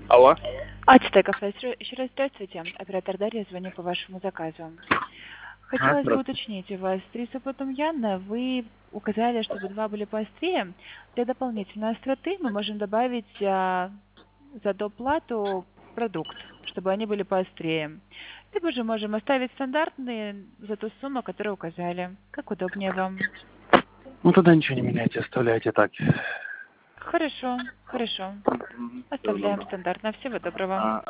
Алло. Ацтеков, еще раз здравствуйте. Оператор Дарья, звоню по вашему заказу. Хотелось бы Здравствуйте. уточнить у вас, с рисопутом Яна вы указали, чтобы два были поострее. Для дополнительной остроты мы можем добавить за доплату продукт, чтобы они были поострее. Либо же можем оставить стандартные за ту сумму, которую указали. Как удобнее вам. Ну тогда ничего не меняйте, оставляйте так. Хорошо, хорошо. Всего Оставляем доброго. стандартно. Всего доброго.